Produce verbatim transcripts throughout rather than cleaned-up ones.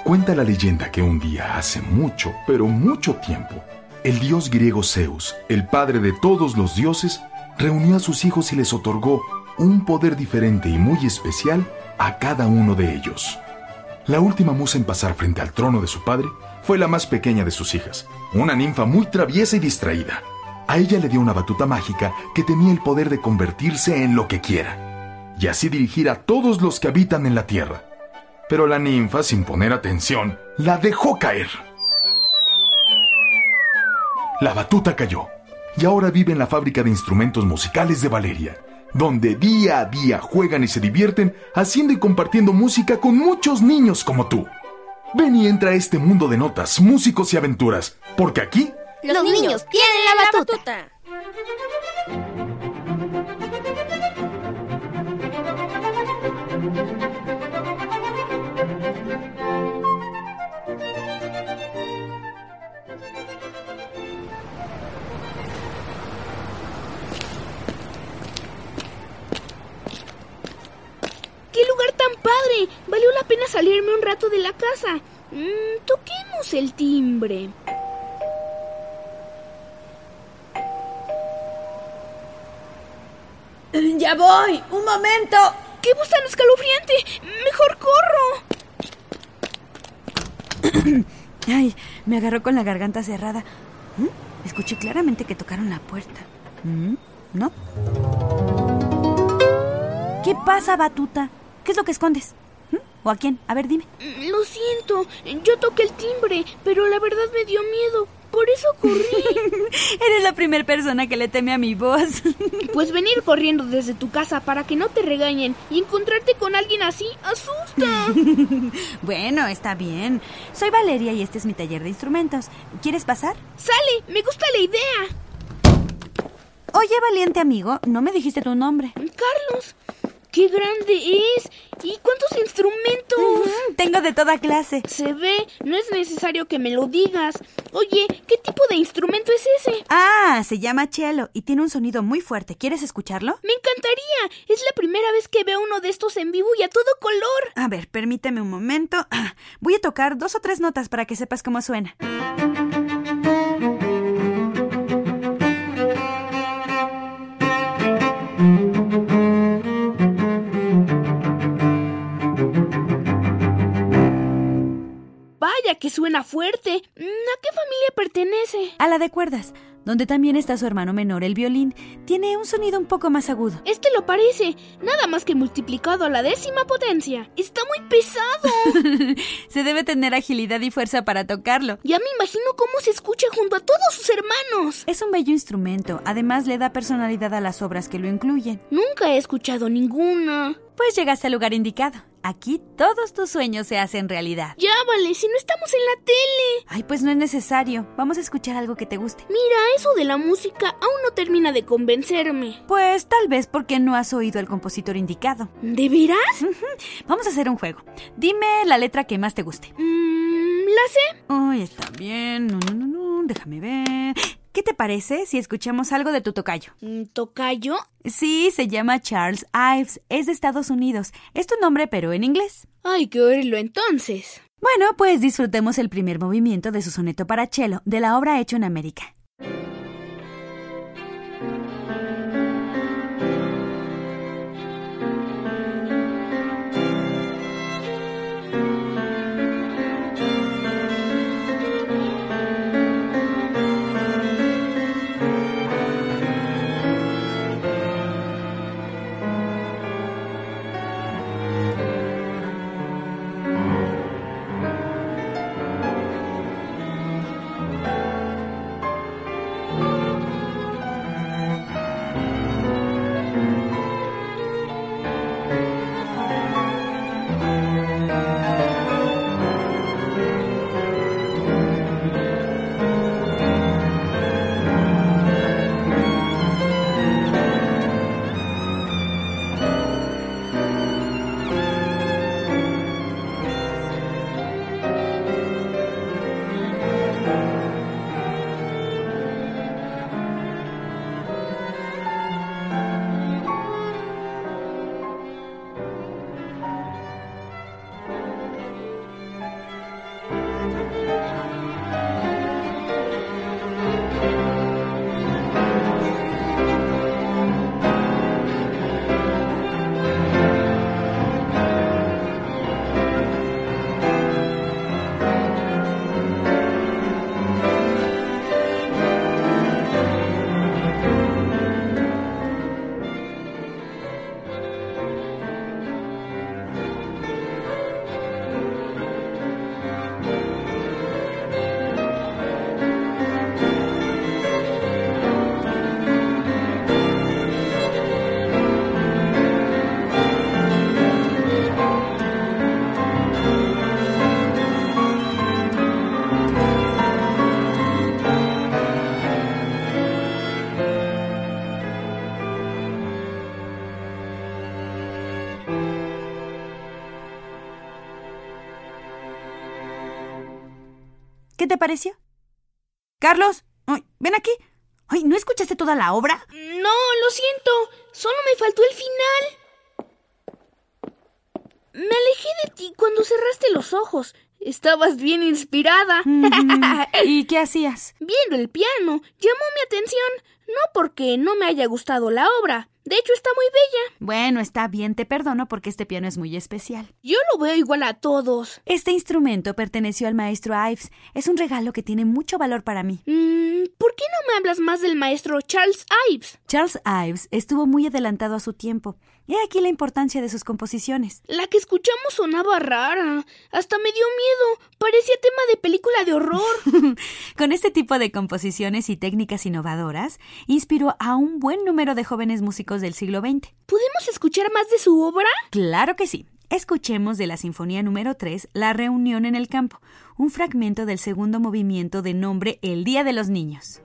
Cuenta la leyenda que un día, hace mucho, pero mucho tiempo, el dios griego Zeus, el padre de todos los dioses, reunió a sus hijos y les otorgó un poder diferente y muy especial a cada uno de ellos. La última musa en pasar frente al trono de su padre fue la más pequeña de sus hijas, una ninfa muy traviesa y distraída. A ella le dio una batuta mágica que tenía el poder de convertirse en lo que quiera, y así dirigir a todos los que habitan en la tierra. Pero la ninfa, sin poner atención, la dejó caer. La batuta cayó, y ahora vive en la fábrica de instrumentos musicales de Valeria, donde día a día juegan y se divierten haciendo y compartiendo música con muchos niños como tú. Ven y entra a este mundo de notas, músicos y aventuras, porque aquí los, los niños, niños tienen la batuta. ¡Qué lugar tan padre! Valió la pena salirme un rato de la casa. Mm, toquemos el timbre. ¡Ya voy! ¡Un momento! ¡Qué voz tan escalofriante! ¡Mejor corro! Ay, me agarró con la garganta cerrada. ¿Mm? Escuché claramente que tocaron la puerta. ¿Mm? ¿No? ¿Qué pasa, Batuta? ¿Qué es lo que escondes? ¿Mm? ¿O a quién? A ver, dime. Lo siento, yo toqué el timbre, pero la verdad me dio miedo. Por eso corrí. Eres la primera persona que le teme a mi voz. Pues venir corriendo desde tu casa para que no te regañen y encontrarte con alguien así asusta. Bueno, está bien. Soy Valeria y este es mi taller de instrumentos. ¿Quieres pasar? ¡Sale! Me gusta la idea. Oye, valiente amigo, no me dijiste tu nombre. Carlos. ¡Qué grande es! ¿Y cuántos instrumentos? Uh-huh, tengo de toda clase. Se ve, no es necesario que me lo digas. Oye, ¿qué tipo de instrumento es ese? Ah, se llama cello y tiene un sonido muy fuerte. ¿Quieres escucharlo? ¡Me encantaría! Es la primera vez que veo uno de estos en vivo y a todo color. A ver, permíteme un momento. Voy a tocar dos o tres notas para que sepas cómo suena. Vaya que suena fuerte. ¿A qué familia pertenece? A la de cuerdas, donde también está su hermano menor, el violín. Tiene un sonido un poco más agudo. Este lo parece, nada más que multiplicado a la décima potencia. Está muy pesado. Se debe tener agilidad y fuerza para tocarlo. Ya me imagino cómo se escucha junto a todos sus hermanos. Es un bello instrumento, además le da personalidad a las obras que lo incluyen. Nunca he escuchado ninguna. Pues llegaste al lugar indicado. Aquí todos tus sueños se hacen realidad. Ya vale, si no estamos en la tele. Ay, pues no es necesario. Vamos a escuchar algo que te guste. Mira, eso de la música aún no termina de convencerme. Pues tal vez porque no has oído al compositor indicado. ¿De veras? Uh-huh. Vamos a hacer un juego. Dime la letra que más te guste. Mm, ¿La sé? Ay, está bien. No, no, no, no. Déjame ver. ¿Qué te parece si escuchamos algo de tu tocayo? ¿Tocayo? Sí, se llama Charles Ives. Es de Estados Unidos. Es tu nombre, pero en inglés. Hay que oírlo entonces. Bueno, pues disfrutemos el primer movimiento de su soneto para cello, de la obra Hecho en América. ¿qué te pareció? Carlos, ay, ven aquí. Ay, ¿no escuchaste toda la obra? No, lo siento. Solo me faltó el final. Me alejé de ti cuando cerraste los ojos. Estabas bien inspirada. Mm, ¿y qué hacías? Viendo el piano, llamó mi atención. No porque no me haya gustado la obra. De hecho, está muy bella. Bueno, está bien, te perdono porque este piano es muy especial. Yo lo veo igual a todos. Este instrumento perteneció al maestro Ives. Es un regalo que tiene mucho valor para mí. Mm, ¿Por qué no me hablas más del maestro Charles Ives? Charles Ives estuvo muy adelantado a su tiempo. He aquí la importancia de sus composiciones. La que escuchamos sonaba rara. Hasta me dio miedo. Parecía tema de película de horror. Con este tipo de composiciones y técnicas innovadoras, inspiró a un buen número de jóvenes músicos del siglo veinte. ¿Podemos escuchar más de su obra? Claro que sí. Escuchemos de la Sinfonía número tres, La reunión en el campo, un fragmento del segundo movimiento de nombre El Día de los Niños.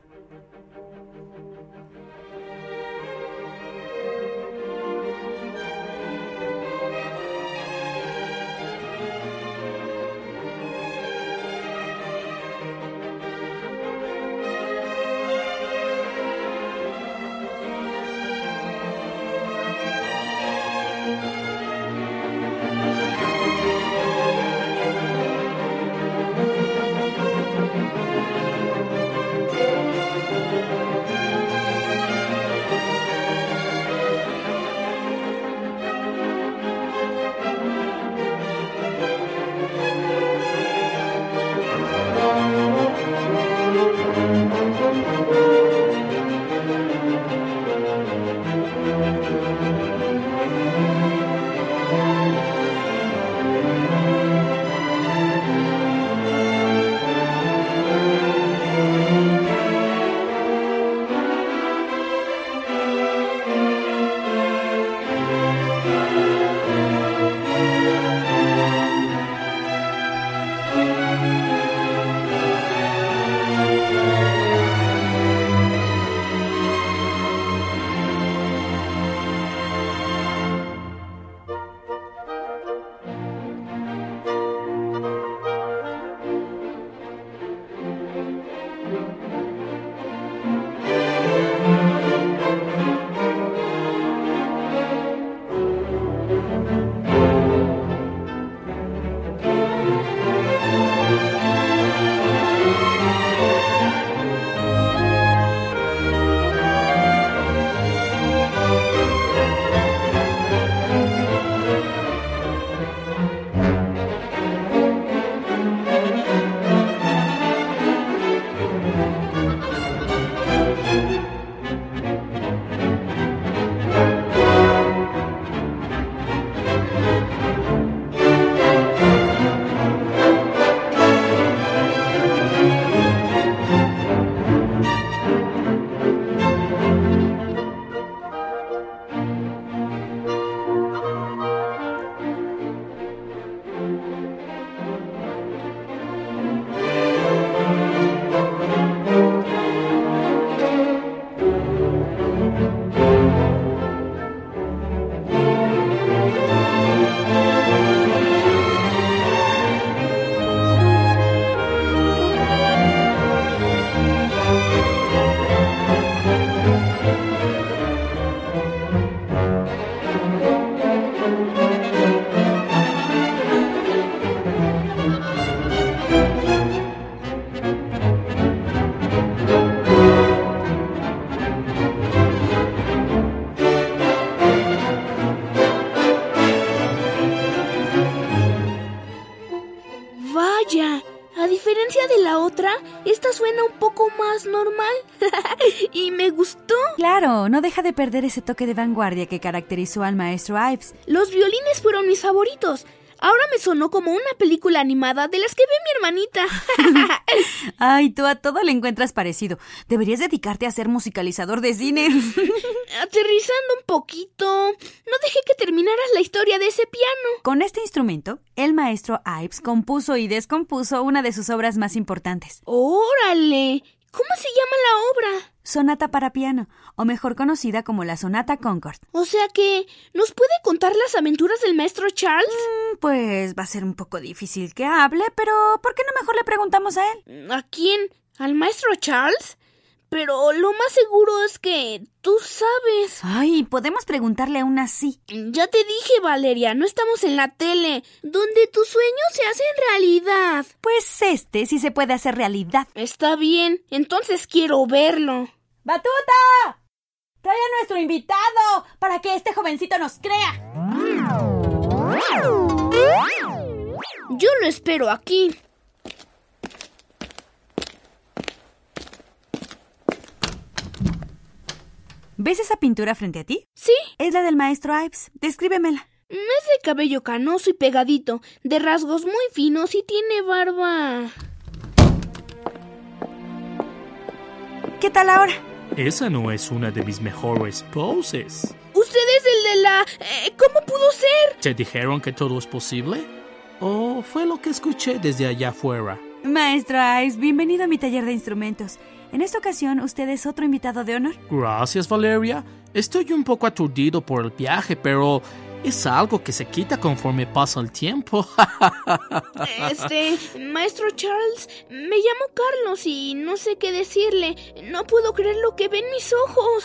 Esta suena un poco más normal y me gustó. Claro, no deja de perder ese toque de vanguardia que caracterizó al maestro Ives. Los violines fueron mis favoritos. Ahora me sonó como una película animada de las que ve mi hermanita. Ay, tú a todo le encuentras parecido. Deberías dedicarte a ser musicalizador de cine. Aterrizando un poquito. No dejé que terminaras la historia de ese piano. Con este instrumento, el maestro Ives compuso y descompuso una de sus obras más importantes. ¡Órale! ¿Cómo se llama la obra? Sonata para piano, o mejor conocida como la Sonata Concord. O sea que, ¿nos puede contar las aventuras del maestro Charles? Mm, pues va a ser un poco difícil que hable, pero ¿por qué no mejor le preguntamos a él? ¿A quién? ¿Al maestro Charles? Pero lo más seguro es que tú sabes. Ay, podemos preguntarle aún así. Ya te dije, Valeria, no estamos en la tele, donde tus sueños se hacen realidad. Pues este sí se puede hacer realidad. Está bien, entonces quiero verlo. ¡Batuta! ¡Trae a nuestro invitado para que este jovencito nos crea! Yo lo espero aquí. ¿Ves esa pintura frente a ti? Sí. Es la del maestro Ives. Descríbemela. Es de cabello canoso y pegadito, de rasgos muy finos y tiene barba. ¿Qué tal ahora? Esa no es una de mis mejores poses. ¿Usted es el de la... Eh, ¿Cómo pudo ser? ¿Te dijeron que todo es posible? ¿O fue lo que escuché desde allá afuera? Maestro Ives, bienvenido a mi taller de instrumentos. En esta ocasión, usted es otro invitado de honor. Gracias, Valeria. Estoy un poco aturdido por el viaje, pero es algo que se quita conforme pasa el tiempo. Este, maestro Charles, me llamo Carlos y no sé qué decirle. No puedo creer lo que ven mis ojos.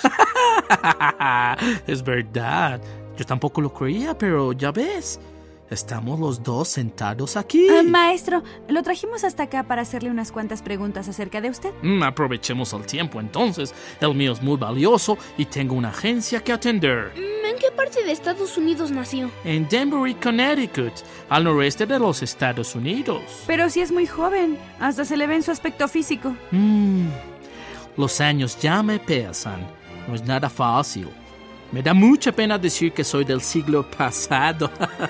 Es verdad. Yo tampoco lo creía, pero ya ves. Estamos los dos sentados aquí. Uh, maestro, lo trajimos hasta acá para hacerle unas cuantas preguntas acerca de usted. Mm, aprovechemos el tiempo entonces. El mío es muy valioso y tengo una agencia que atender. ¿En qué parte de Estados Unidos nació? En Danbury, Connecticut, al noreste de los Estados Unidos. Pero sí es muy joven. Hasta se le ve en su aspecto físico. Mm, los años ya me pesan. No es nada fácil. Me da mucha pena decir que soy del siglo pasado.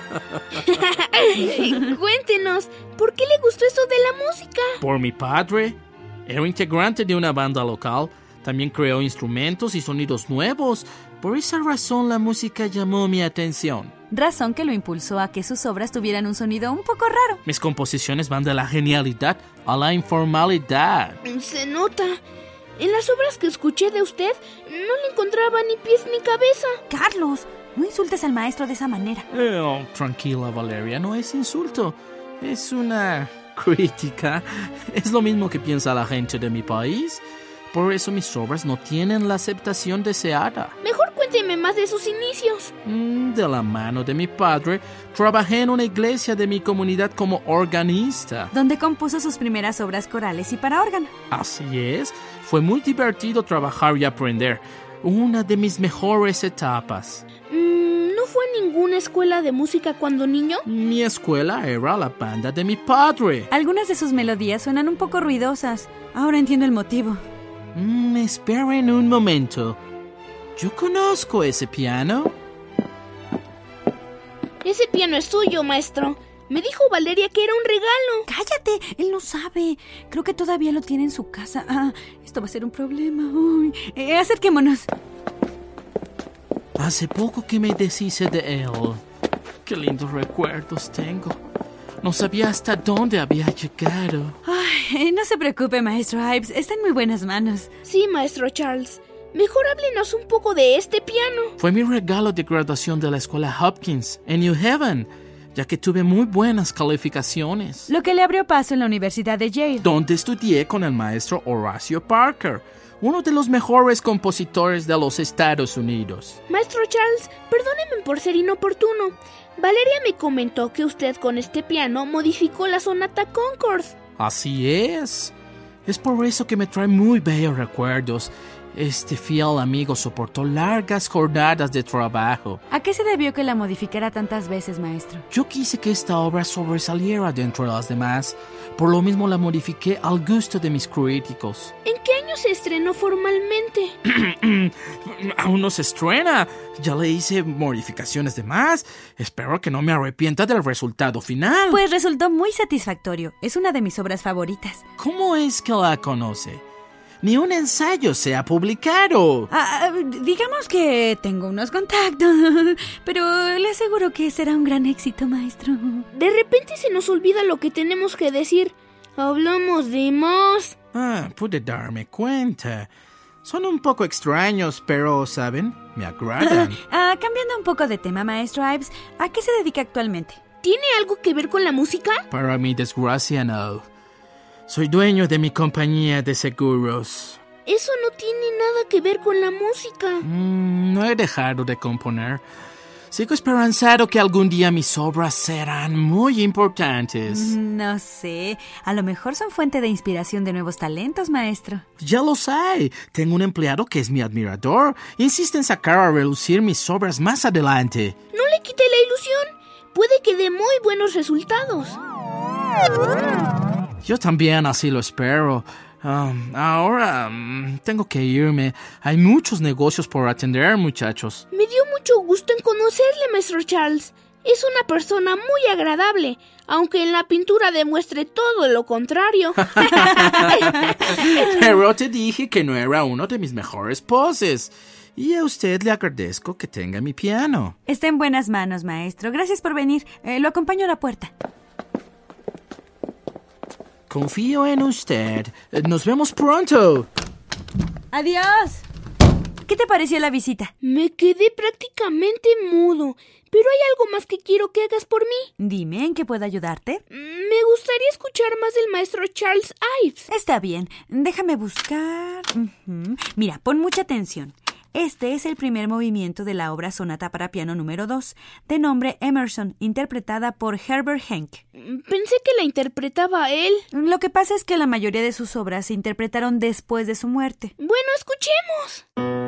Cuéntenos, ¿por qué le gustó eso de la música? Por mi padre. Era integrante de una banda local. También creó instrumentos y sonidos nuevos. Por esa razón la música llamó mi atención. Razón que lo impulsó a que sus obras tuvieran un sonido un poco raro. Mis composiciones van de la genialidad a la informalidad. Se nota. En las obras que escuché de usted, no le encontraba ni pies ni cabeza. Carlos, no insultes al maestro de esa manera. Eh, oh, tranquila, Valeria, no es insulto. Es una crítica. Es lo mismo que piensa la gente de mi país. Por eso mis obras no tienen la aceptación deseada. Mejor cuénteme más de sus inicios. Mm, de la mano de mi padre, trabajé en una iglesia de mi comunidad como organista. Donde compuso sus primeras obras corales y para órgano. Así es. Fue muy divertido trabajar y aprender. Una de mis mejores etapas. Mm, ¿No fue a ninguna escuela de música cuando niño? Mi escuela era la banda de mi padre. Algunas de sus melodías suenan un poco ruidosas. Ahora entiendo el motivo. Mm, esperen un momento. Yo conozco ese piano. Ese piano es suyo, maestro. Me dijo Valeria que era un regalo. ¡Cállate! Él no sabe. Creo que todavía lo tiene en su casa. Ah, esto va a ser un problema. Uy. Eh, acerquémonos. Hace poco que me deshice de él. Qué lindos recuerdos tengo. No sabía hasta dónde había llegado. Ay, no se preocupe, maestro Ives. Está en muy buenas manos. Sí, maestro Charles. Mejor háblenos un poco de este piano. Fue mi regalo de graduación de la escuela Hopkins, en New Haven, ya que tuve muy buenas calificaciones. Lo que le abrió paso en la Universidad de Yale, donde estudié con el maestro Horacio Parker, uno de los mejores compositores de los Estados Unidos. Maestro Charles, perdóneme por ser inoportuno. Valeria me comentó que usted con este piano modificó la Sonata Concord. Así es. Es por eso que me trae muy bellos recuerdos. Este fiel amigo soportó largas jornadas de trabajo. ¿A qué se debió que la modificara tantas veces, maestro? Yo quise que esta obra sobresaliera de entre las demás. Por lo mismo la modifiqué al gusto de mis críticos. ¿En qué año se estrenó formalmente? Aún no se estrena. Ya le hice modificaciones de más. Espero que no me arrepienta del resultado final. Pues resultó muy satisfactorio. Es una de mis obras favoritas. ¿Cómo es que la conoce? Ni un ensayo se ha publicado. Ah, digamos que tengo unos contactos, pero le aseguro que será un gran éxito, maestro. De repente se nos olvida lo que tenemos que decir. Hablamos de más. Ah, pude darme cuenta. Son un poco extraños, pero, ¿saben? Me agradan. Ah, cambiando un poco de tema, maestro Ives, ¿a qué se dedica actualmente? ¿Tiene algo que ver con la música? Para mi desgracia, no. Soy dueño de mi compañía de seguros. Eso no tiene nada que ver con la música. Mm, no he dejado de componer. Sigo esperanzado que algún día mis obras serán muy importantes. No sé, a lo mejor son fuente de inspiración de nuevos talentos, maestro. Ya lo sé. Tengo un empleado que es mi admirador. Insiste en sacar a relucir mis obras más adelante. No le quite la ilusión. Puede que dé muy buenos resultados. Yo también así lo espero. Um, ahora um, tengo que irme. Hay muchos negocios por atender, muchachos. Me dio mucho gusto en conocerle, maestro Charles. Es una persona muy agradable, aunque en la pintura demuestre todo lo contrario. Pero te dije que no era uno de mis mejores poses. Y a usted le agradezco que tenga mi piano. Está en buenas manos, maestro. Gracias por venir. Eh, lo acompaño a la puerta. Confío en usted. Nos vemos pronto. ¡Adiós! ¿Qué te pareció la visita? Me quedé prácticamente mudo, pero hay algo más que quiero que hagas por mí. Dime, ¿en qué puedo ayudarte? Me gustaría escuchar más del maestro Charles Ives. Está bien, déjame buscar. Uh-huh. Mira, pon mucha atención. Este es el primer movimiento de la obra Sonata para piano número dos, de nombre Emerson, interpretada por Herbert Henke. Pensé que la interpretaba él. Lo que pasa es que la mayoría de sus obras se interpretaron después de su muerte. Bueno, escuchemos.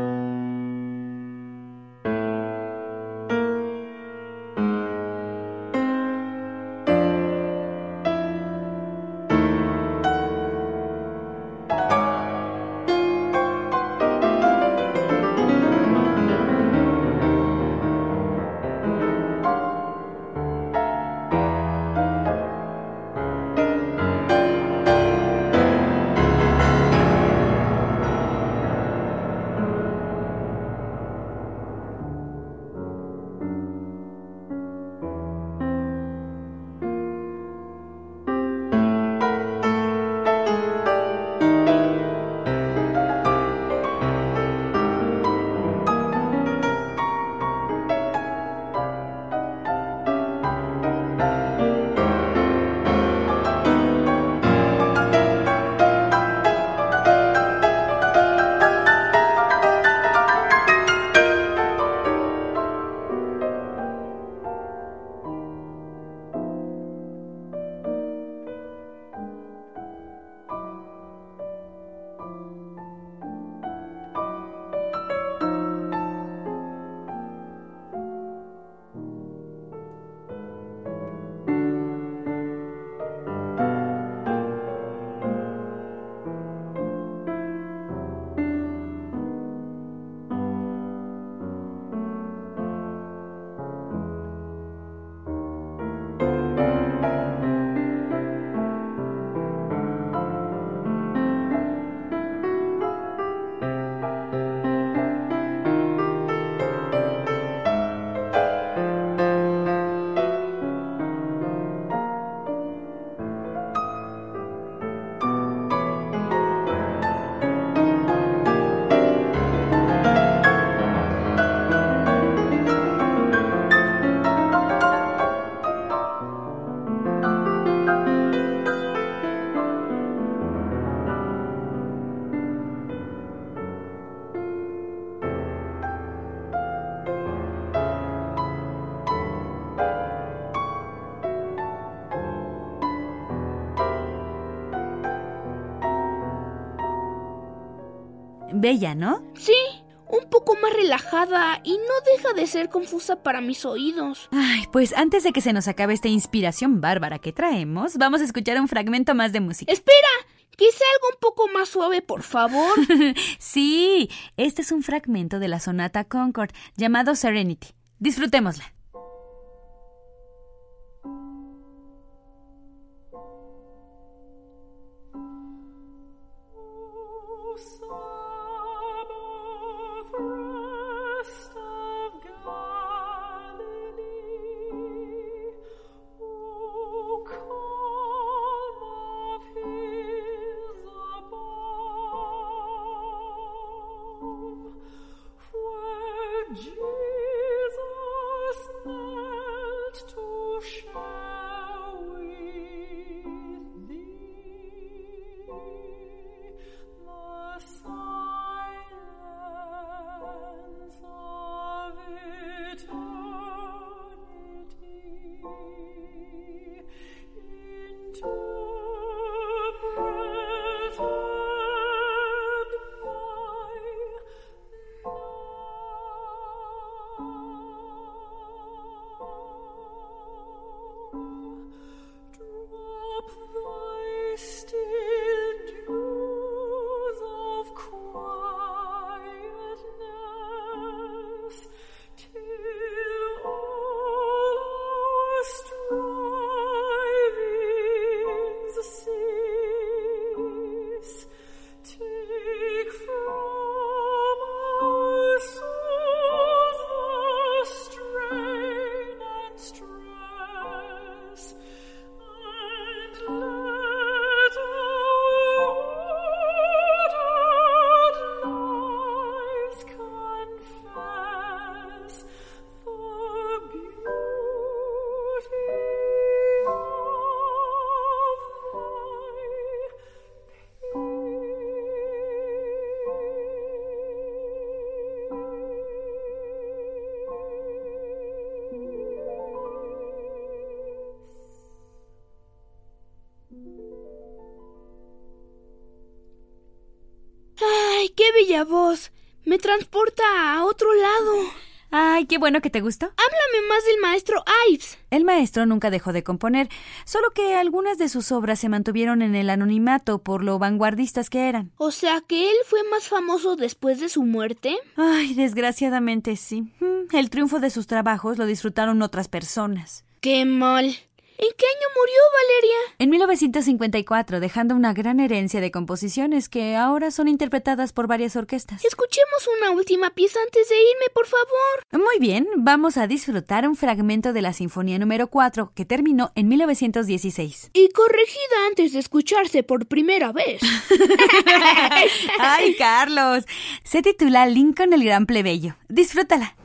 Bella, ¿no? Sí, un poco más relajada y no deja de ser confusa para mis oídos. Ay, pues antes de que se nos acabe esta inspiración bárbara que traemos, vamos a escuchar un fragmento más de música. ¡Espera! Que sea algo un poco más suave, por favor. Sí, este es un fragmento de la sonata Concord llamado Serenity. Disfrutémosla. Calm of ¡Ay, qué bella voz! Me transporta a otro lado. Ay, qué bueno que te gustó. Háblame más del maestro Ives. El maestro nunca dejó de componer, solo que algunas de sus obras se mantuvieron en el anonimato por lo vanguardistas que eran. O sea, ¿que él fue más famoso después de su muerte? Ay, desgraciadamente sí. El triunfo de sus trabajos lo disfrutaron otras personas. ¡Qué mal! ¿En qué año murió, Valeria? En mil novecientos cincuenta y cuatro, dejando una gran herencia de composiciones que ahora son interpretadas por varias orquestas. Escuchemos una última pieza antes de irme, por favor. Muy bien, vamos a disfrutar un fragmento de la Sinfonía número cuatro, que terminó en mil novecientos dieciséis. Y corregida antes de escucharse por primera vez. ¡Ay, Carlos! Se titula Lincoln el Gran Plebeyo. Disfrútala.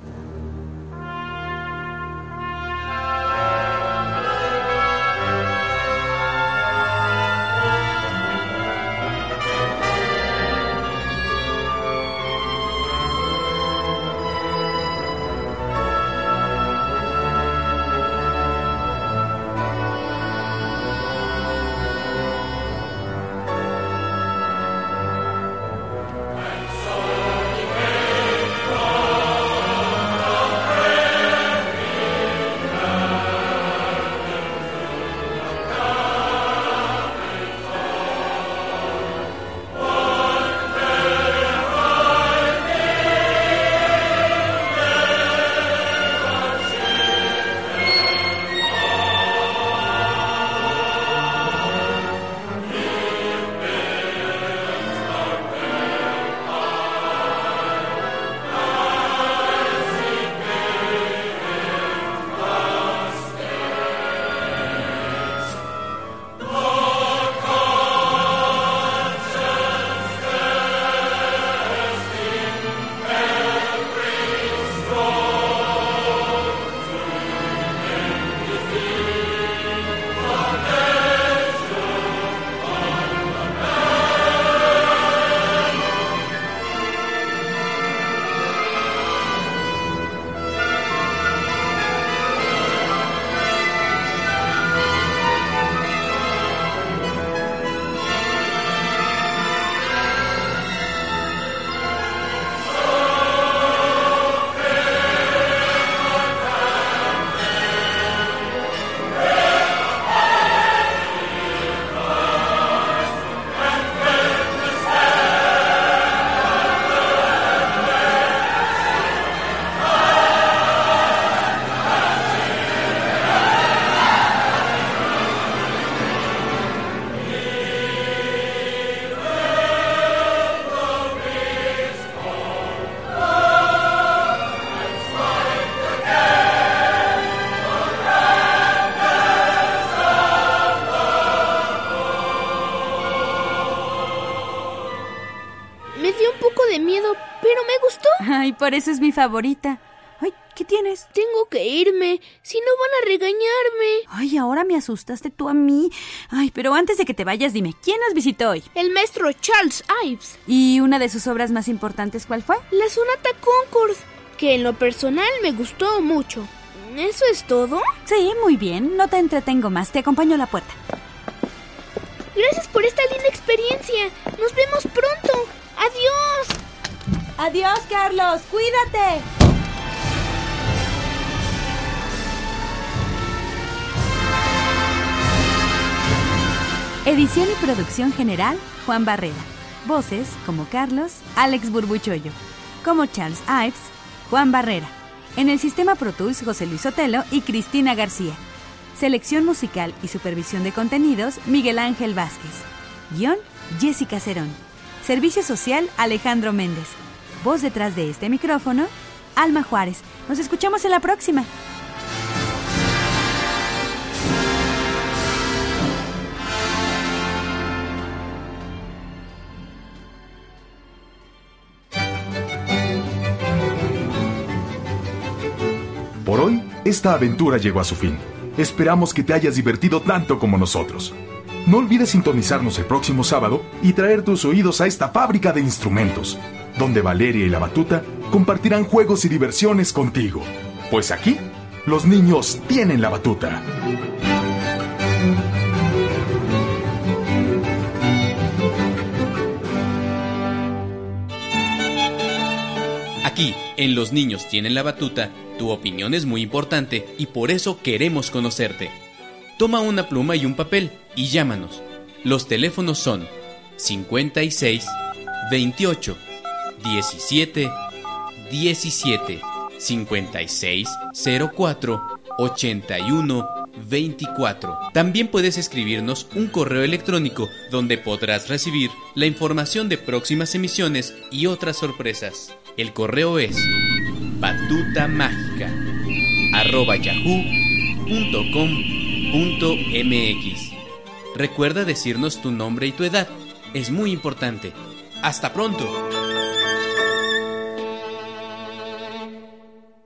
Ay, por eso es mi favorita. Ay, ¿qué tienes? Tengo que irme, si no van a regañarme. Ay, ahora me asustaste tú a mí. Ay, pero antes de que te vayas, dime, ¿quién nos visitó hoy? El maestro Charles Ives. ¿Y una de sus obras más importantes cuál fue? La Sonata Concord, que en lo personal me gustó mucho. ¿Eso es todo? Sí, muy bien, no te entretengo más, te acompaño a la puerta. Gracias por esta linda experiencia. Nos vemos pronto. Adiós. Adiós, Carlos. Cuídate. Edición y producción general, Juan Barrera. Voces, como Carlos, Alex Burbuchollo. Como Charles Ives, Juan Barrera. En el sistema Pro Tools, José Luis Sotelo y Cristina García. Selección musical y supervisión de contenidos, Miguel Ángel Vázquez. Guión, Jessica Cerón. Servicio social, Alejandro Méndez. Voz detrás de este micrófono, Alma Juárez. Nos escuchamos en la próxima. esta aventura llegó a su fin. Esperamos que te hayas divertido tanto como nosotros. No olvides sintonizarnos el próximo sábado y traer tus oídos a esta fábrica de instrumentos, donde Valeria y la Batuta compartirán juegos y diversiones contigo. Pues aquí, los niños tienen la batuta. Aquí, en Los Niños Tienen la Batuta, tu opinión es muy importante y por eso queremos conocerte. Toma una pluma y un papel y llámanos. Los teléfonos son cincuenta y seis, veintiocho, diecisiete, diecisiete, cincuenta y seis, cero cuatro, ochenta y uno, veinticuatro. También puedes escribirnos un correo electrónico donde podrás recibir la información de próximas emisiones y otras sorpresas. El correo es batutamágica arroba yahoo punto com punto mx. Recuerda decirnos tu nombre y tu edad. Es muy importante. ¡Hasta pronto!